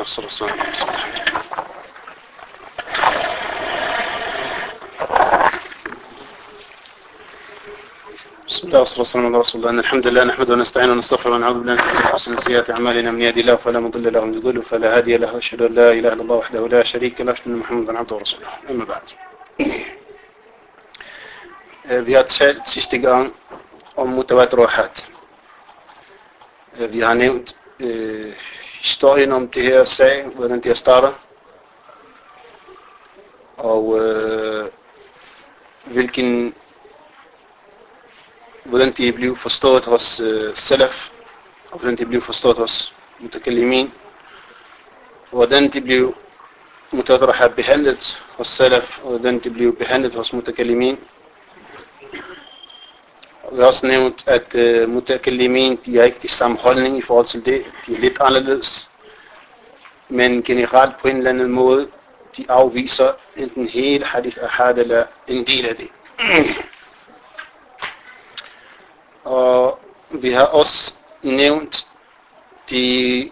والصلاة بسم الله والصلاة على رسول الله. إن الحمد لله نحمده ونستعينه ونستغفره ونعوذ بالله من حسن سيئات أعمالنا، من يهده الله فلا مضل له ومن يضلل فلا هادي له، وأشهد أن لا إله إلا الله وحده لا شريك له، وأشهد أن محمدا عبده ورسوله. أما بعد. Vi har talt sidste gang om mutawatir. Vi har nævnt historien om det her sag, hvordan det starter, og hvordan de blev forstået hos salaf, og hvordan de blev forstået hos mutakallimin, hvordan de blev mutawatir behandlet hos salaf, og hvordan de blev behandlet hos mutakallimin. Vi har også nævnt, at mutakallimin, de har ikke de samme holdning i forhold til det. De er lidt anderledes. Men generelt på en eller anden måde, de afviser enten hele hadith ahad eller en del af det. Og vi har også nævnt de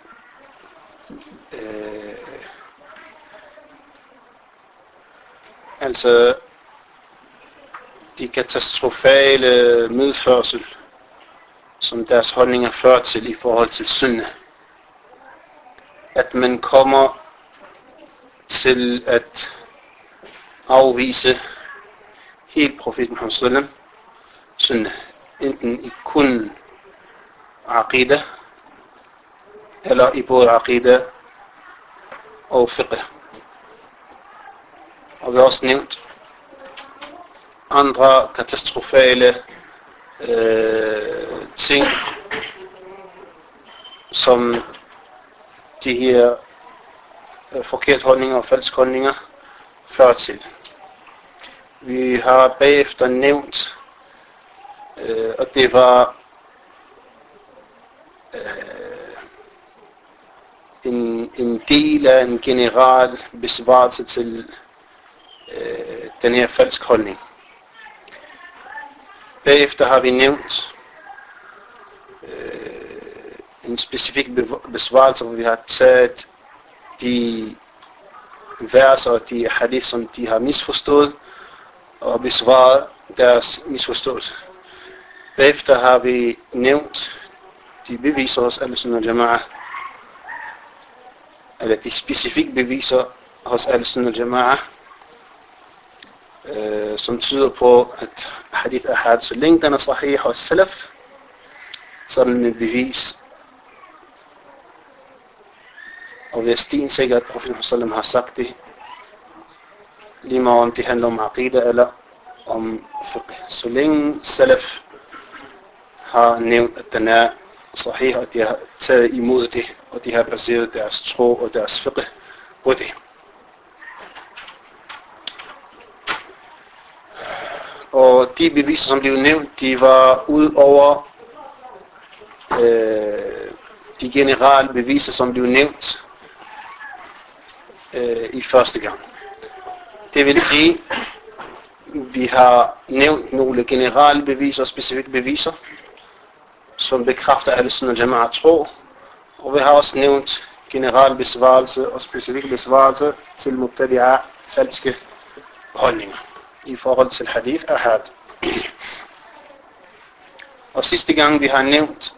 de katastrofale medførsel, som deres holdninger fører til i forhold til sunnah. At man kommer til at afvise helt profet Muhammad sallam sunnah, enten i kun aqida, eller i både aqida og fiqh. Og vi har også nævnt andre katastrofale ting, som de her forkerte holdninger og falske holdninger fører til. Vi har bagefter nævnt, og det var en del af en general besvarelse til den her falsk holdning. Bagefter har vi nævnt en specifik besvarelse, hvor vi har taget de verser og de hadith, som de har misforstået, og besvaret deres misforståelse. Bagefter har vi nævnt de beviser hos Ahl-Sunnah al-Jama'ah, eller de specifikke beviser hos Ahl-Sunnah al-Jama'ah, som tyder på, at hadith ahad, så længe den er sahih hos salaf, så er den et bevis. Og vi er stensikker, at profeten sallam har sagt det, lige meget om det handler om aqida eller om fiqh. Så længe salaf har nævnt, at den er sahih, og de har taget imod det, og de har baseret deres tro og deres fiqh på det. Og de beviser, som blev nævnt, de var ud over de generelle beviser, som blev nævnt i første gang. Det vil sige, vi har nævnt nogle generelle beviser og specifikke beviser, som bekræfter Ahl-Sunnah al-Jama'ah tro, og vi har også nævnt generelle besvarelse og specifikke besvarelse til mubtadi'a falske holdninger i forhold til hadith ahad. Og sidste gang vi har nævnt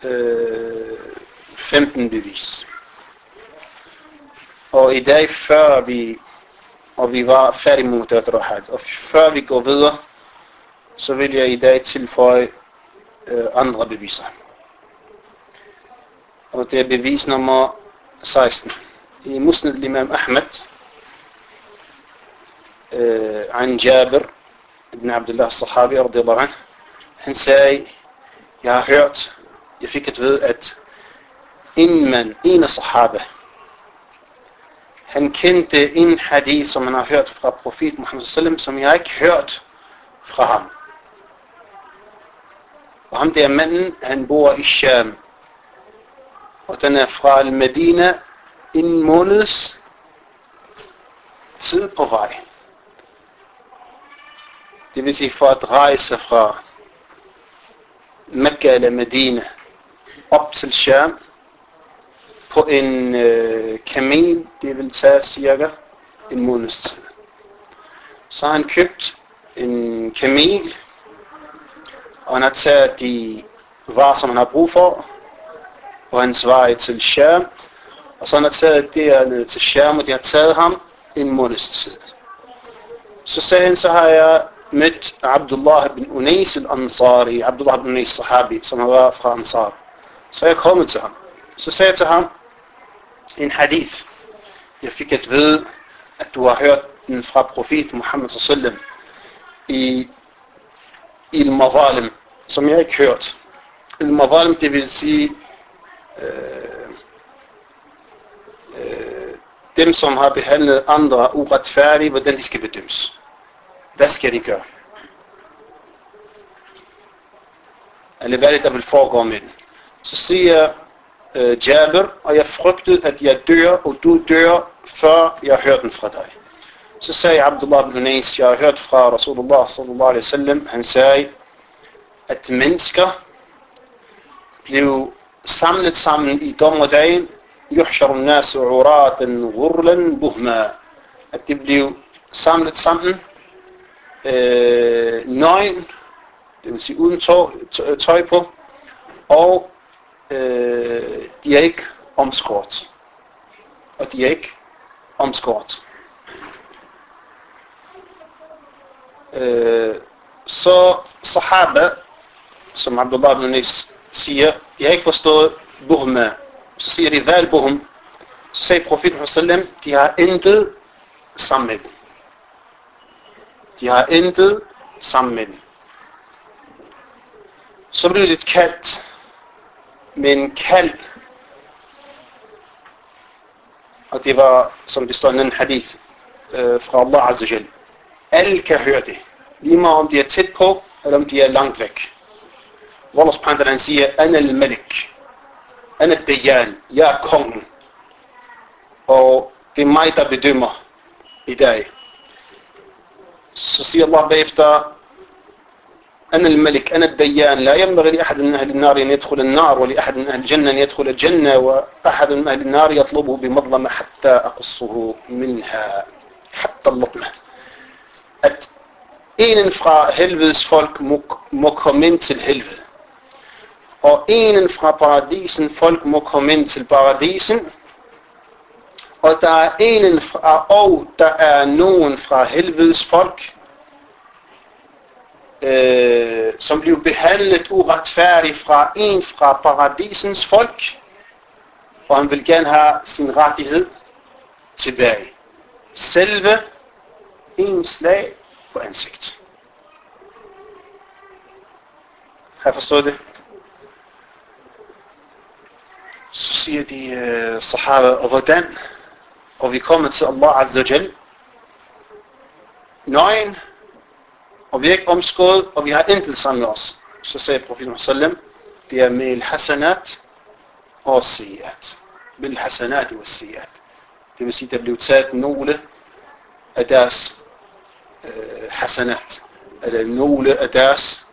15 bevis. Og i dag, før vi var færdige med mutawatir ahad, og før vi går videre, så vil jeg i dag tilføje andre beviser. Og det er bevis nummer 16. I Musnad al-Imam Ahmed, عن جابر بن عبد الله الصحابي رضي الله عنه, han sagde, jeg fik at vide, at en af sahaba, han kendte en hadith, som han har hørt fra profet Muhammad sallam, som jeg ikke hørt fra ham. Og ham der manden, han bor i Sham, og den er fra Al-Medina en måneds tid på vej. Det vil sige for at rejse fra Mekka eller Medina op til Sham på en kamel, det vil tage cirka en måneds tid. Så har han købt en kamel, og han har taget de varer, som han har brug for, på hans vej til Sham, og så han har taget det ned til Sham, og det har taget ham en måneds tid. Så sagde han, så har jeg mødt Abdullah ibn Unais al-Ansari, Abdullah ibn Unais sahabi, som har været fra Ansar. Så jeg kommet til ham. Så sagde jeg til ham en hadith. Jeg fik at vide, at du har hørt den fra profet Muhammad sallam i al-Mazalim, som jeg ikke hørt. Al-Mazalim, det vil sige dem, som har behandlet andre uretfærdigt, hvordan de skal bedømmes. Hvad skal de gøre? Eller hvad er det, der vil foregå med den? Så siger Jabir, og jeg frygtede, at jeg dør, og du dør, før jeg hørte den fra dig. Så sagde Abdullah ibn Unais, jeg har hørt fra Rasulullah sallallahu alaihi wasallam, han sagde, at mennesker blev samlet sammen i dommerdagen, yuhsharu an-nas uratan ghurlan buhma, at de blev samlet sammen nøgen, det vil sige uden tøj på, og de er ikke omskåret. Og de er ikke omskåret. Så sahaba, som Abdullah ibn Unais siger, de har ikke forstået buhma. Så siger de, hvad buhum? Så sagde profeten sallam, de har intet sammen med den. De har intet sammen med den. Så blev det kaldt, men kald. Og det var, som det står i en hadith fra Allah Azza Jal. Alle kan høre det. Lige meget om de er tæt på, eller om de er langt væk. Allah subhanahu wa ta'ala siger, Ana al-Malik. Ana al-Dayan. Jeg er kongen. Og det er mig, der bedømmer i dag. Så siger Allah bagefter, أنا الملك أنا الديان لا ينبغي لأحد من أهل النار أن يدخل النار ولأحد من أهل الجنة أن يدخل الجنة وأحد من أهل النار يطلبه بمظلمة حتى أقصه منها حتى اللطمة. At enen fra helvedes folk må komme ind til helvede. Og enen fra paradisen folk må komme ind til paradisen. Og der er enen fra, og der er nogen fra helvedes folk, som blev behandlet uretfærdigt fra en fra paradisens folk, og han vil gerne have sin rettighed tilbage. Selve en slag på ansigt. Har jeg forstået det? Så siger de sahaba, og hvordan? Og vi kommer til Allah Azza Jal, nøgen, og vi er ikke omskåret, og vi har intet sammen med os. Så sagde profeten sallam, det er med al-hasanat og siyat. Bil hasanat og siyat. Det vil sige, der blev taget nogle af deres hasanat, eller nogle af deres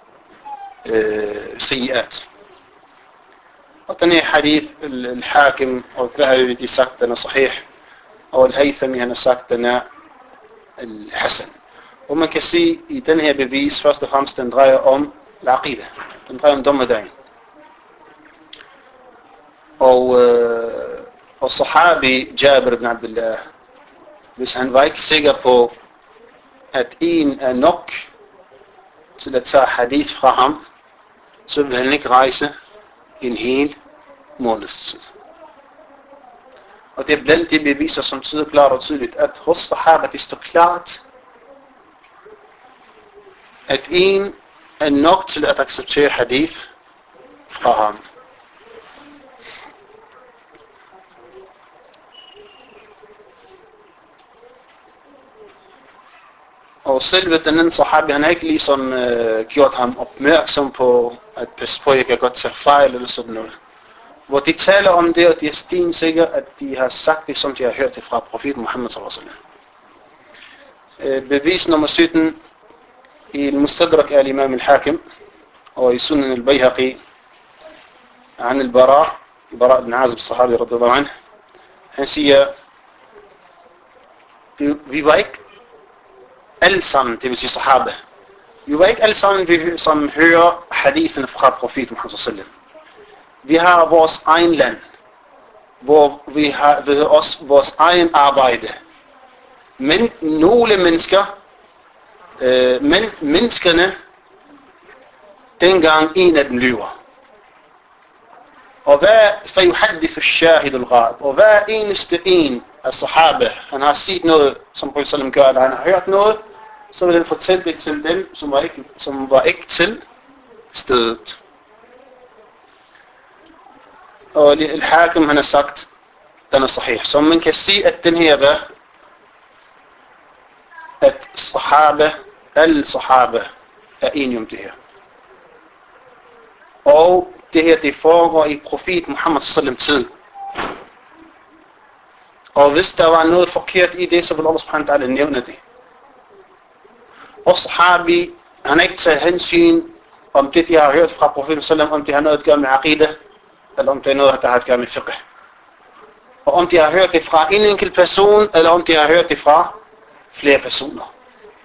siyat. Og den her hadith, al-Hakim og al-Dhahabi, de sagt, den er sahih, og al-Haythami, han har sagt, den er al-Hasan. Og man kan sige, i den her bevis, først og fremmest, den drejer om al-Aqida. Den drejer om dommedagen. Og sahabi Jabir ibn Abdullah, hvis han var ikke sikker på, at en er nok til at tage hadith fra ham, så vil han ikke rejse en hel måneds tid. Og det er blandt de beviser, som tyder klart og tydeligt, at hos sahaba det står klart, at en er nok til at acceptere hadith fra ham. Og selve den anden sahabi, han har ikke ligesom gjort ham opmærksom på, at passe på, jeg kan godt tage fejl eller sådan noget. Hvor de taler om det, og de er stensikre, at de har sagt det, som de har hørt det fra profeten Muhammad sallallahu alaihi wasallam. Bevis nummer 17 i al-Mustadrak al-Imam al-Hakim og i Sunan al-Bayhaqi عن البراء Bara ibn Azib, sahabi radiyallahu anhu. Han siger, vi var ikke alle sammen, det vil sige sahaba. Vi var ikke alle sammen, som hører hadithene fra profeten Muhammad sallallahu. Vi har vores egen land, hvor vi har også vores egen arbejde. Men nogle mennesker, menneskerne, dengang en af dem lyver. Og hver eneste en af sahaba, han har set noget, som profeten gør, eller han har hørt noget, så vil han fortælle det til dem, som var ikke til stedet. Og al-Hakim, han har sagt, den er sahih. Så man kan sige, at den her var, at alle sahaba er enige om det her. Og det her, det foregår i profet Muhammad sallam tid. Og hvis der var noget forkert i det, så vil Allah subhanahu wa ta'ala nævne det. Og sahabi, han har ikke taget hensyn om det, de har hørt fra profeten sallam, om det har noget at gøre med aqidah, eller om det er noget, der har at gøre med fiqh. Og om de har hørt det fra en enkelt person, eller om de har hørt det fra flere personer.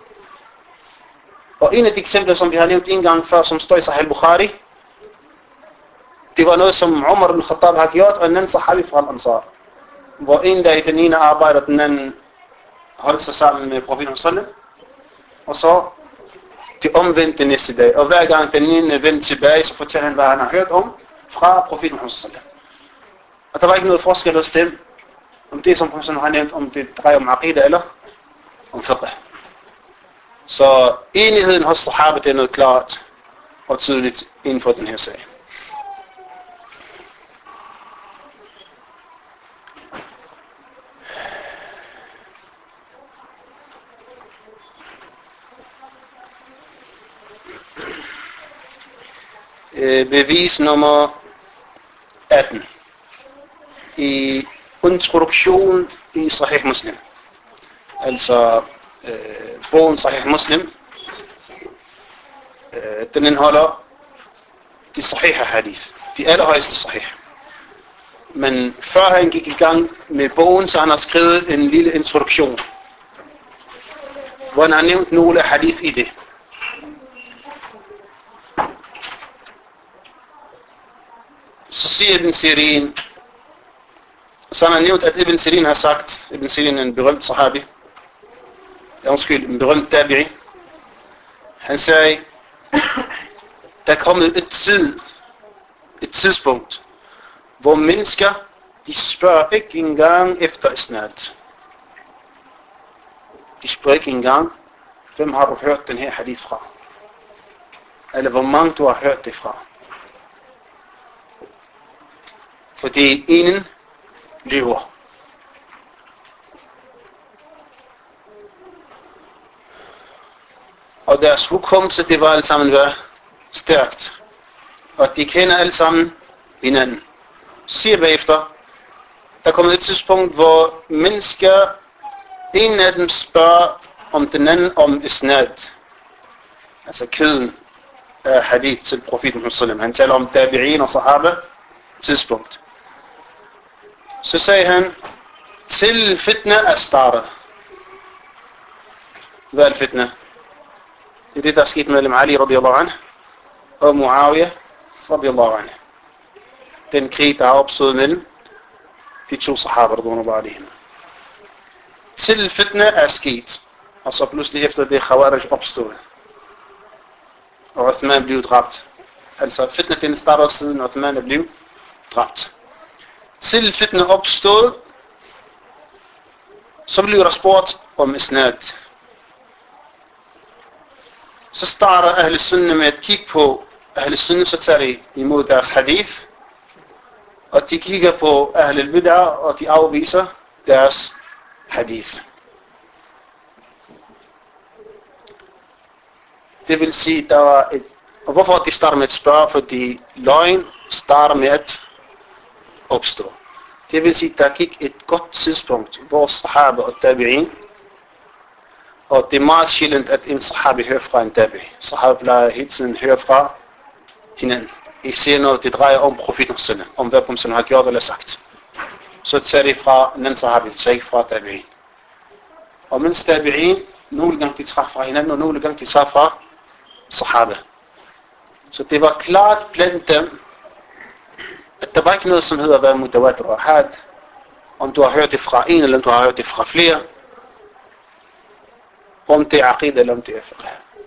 Og en af de eksempler, som vi har nævnt en gang før, som står i Sahih al-Bukhari, det var noget, som Umar ibn Khattab har gjort, og en anden sahabi fra al-Ansar. Hvor en dag den ene arbejder, den anden holdt sig sammen med profeten sallam. Og så det omvendte næste dag. Og hver gang den ene vendte tilbage, så fortæller han, hvad han har hørt om fra profeten sallam. Og der var ikke noget forskel hos dem, om det, som profeten har nævnt, om det drejer om aqidah eller om fiqh. Så enigheden hos sahaba, det er noget klart og tydeligt inden for den her sag. Bevis nummer 18 i introduktion i Sahih Muslim. Altså bogen Sahih Muslim, den indeholder de sahih hadith, de allerhøjeste sahih. Men før han gik i gang med bogen, så han har skrevet en lille introduktion, hvor han har nævnt nogle hadith i det. Så siger Ibn Sirin, så han har nævnt, at Ibn Sirin har sagt, Ibn Sirin er en berømt sahabi, en berømt tabi'i, han sagde, der er kommet et tidspunkt, hvor mennesker, de spørger ikke engang efter isnad. De spørger ikke engang, hvem har du hørt den her hadith fra? Eller hvor mange du har hørt det fra? Fordi ingen lever. Og deres hukommelse, det var alle sammen stærkt. Og de kender alle sammen hinanden. Så siger bagefter, der kommer et tidspunkt, hvor mennesker, en af dem spørger om den anden om isnad. Altså kæden af hadith til profeten sallam. Han taler om tabi'in og sahaba tidspunkt. Så sagde han, til fitna er startet. Hvad er fitna? Det er det, der er sket mellem Ali radiyallahu anhu og Muawiyah radiyallahu anhu. Den krig, der er opstået mellem de to sahaba radiyallahu anhu. Til fitna er sket. Og så pludselig efter det Khawarij opstod. Og Uthman blev dræbt. Altså fitna den starter siden Uthman blev dræbt. Til fitna opstod, så blev der spurgt om isnad. Så starter Ahl Sunnah med at kigge på Ahl Sunnah, så tager de imod deres hadith, og de kigger på Ahl al-Bid'ah, og de afviser deres hadith. Det vil sige, der var og hvorfor de starter med at spørge? Fordi løgn starter med at opstå. Det vil sige, der gik et godt tidspunkt, hvor sahaba og tabi'in, og det er meget sjældent, at en sahabi hører fra en tabi. Sahaba plejer hele tiden høre fra hinanden. især når det drejer om profeten selv, om hvad profeten har gjort eller sagt. Så tager det fra den sahabi, det tager ikke fra tabi'in. Og mens tabi'in, nogle gange de træffer fra hinanden, og nogle gange de tager fra sahaba. Så det var klart blandt dem, at der var ikke noget, som hedder at være mutawatir og ahad, om du har hørt det fra en, eller om du har hørt det fra flere, om det er aqid, eller om det er fiqh.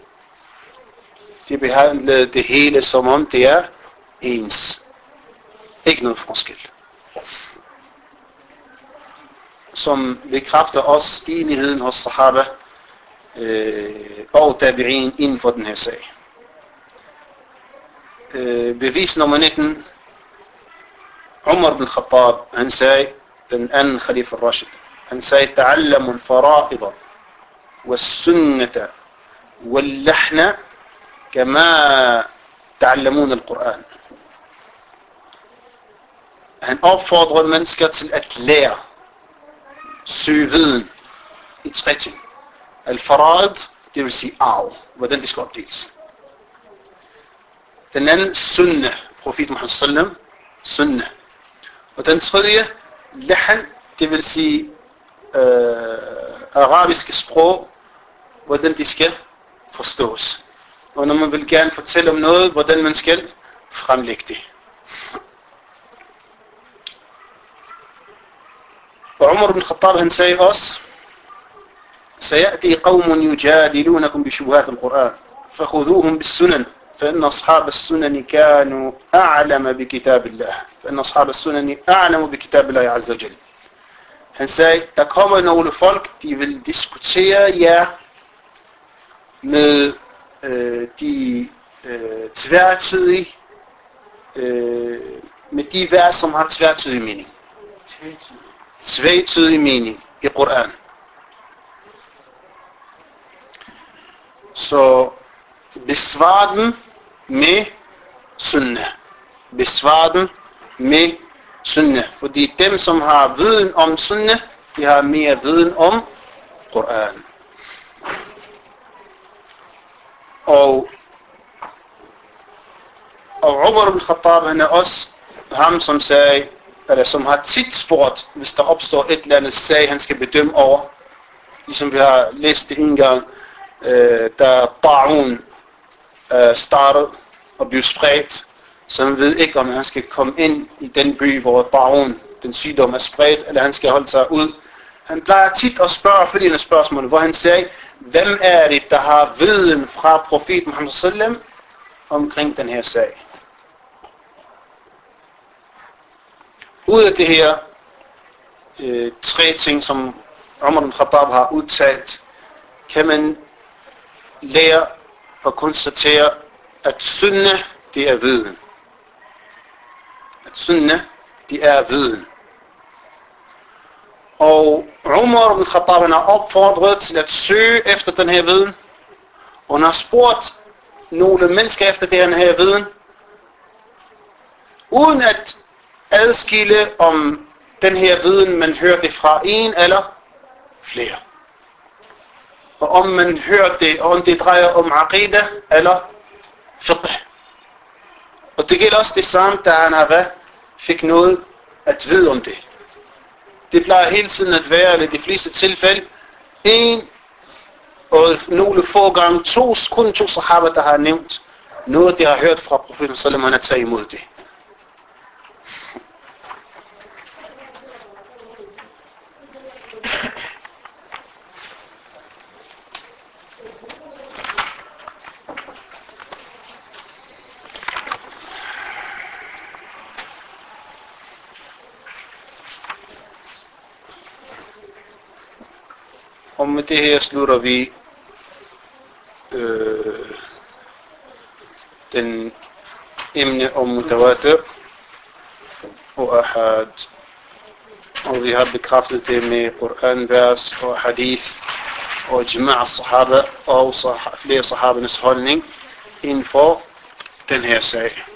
De behandlede det hele, som om det er ens. Ikke noget forskel. Som bekræfter også enigheden hos sahaba og tabi'in inden for den her sag. Bevis nummer 19. Umar bin Khattab, han sagde, den anden Khalifa Rashid, han sagde, ta'allamu al-fara'ida was-sunnata wal-lahna kama ta'allamuna al-Qur'an. Han opfordrede mennesker til at lære, søge viden i 3 ting. Al-fara'id, det vil sige arv, hvordan det skal opdeles. Den anden, sunnah, profet Muhammad sallam, sunnah. Og den tredje, lahan, det vil sige arabiske sprog, hvordan de skal forstås. Og når man vil gerne fortælle om noget, hvordan man skal fremlægge det. Og Umar bin Khattab, han sagde også, سيأتي قوم يجادلونكم بشبهات القرآن فخذوهم بالسنن فإن أصحاب السنن كانوا أعلم بكتاب الله فإن أصحاب السنن أعلم بكتاب الله عز وجل. Han sagde, der kommer nogle folk, de vil diskutere jer med de tværtydige, med de vers, som har tværtydig mening. Tvetydig mening i Koran. Så besvar den med sunnah. Besvar den med sunnah. Fordi dem, som har viden om sunnah, de har mere viden om Koran. Og Umar bin Khattab, han er også ham, som sagde, eller som har tit spurgt, hvis der opstår et eller andet sag, han skal bedømme over. Ligesom vi har læst det en gang, da Ta'un startede og blev spredt, så han ved ikke, om han skal komme ind i den by, hvor Ta'un, den sygdom, er spredt, eller han skal holde sig ud. Han plejer tit at spørge følgende spørgsmål, hvor han sagde, hvem er det, der har viden fra profeten Muhammad sallam omkring den her sag? Ud af det her 3 ting, som Umar bin Khattab har udtalt, kan man lære og konstatere, at sunnah, det er viden. At sunnah, det er viden. Og Umar bin Khattab, han har opfordret til at søge efter den her viden, og han har spurgt nogle mennesker efter den her viden, uden at adskille om den her viden, man hører det fra en eller flere. Og om man hører det, og om det drejer om aqida eller fiqh. Og det gælder også det samme, da han fik noget at vide om det. Det plejer hele tiden at være, eller de fleste tilfælde, en og nogle få gange kun 2 sahaba, der har nævnt noget, de har hørt fra profeten sallam, han har taget imod det. Og med det her slutter vi den emne om mutawatir og ahad. Og vi har bekræftet det med Koranvers og hadith og jama'a sahaba og flere sahabernes holdning inden for den her sag.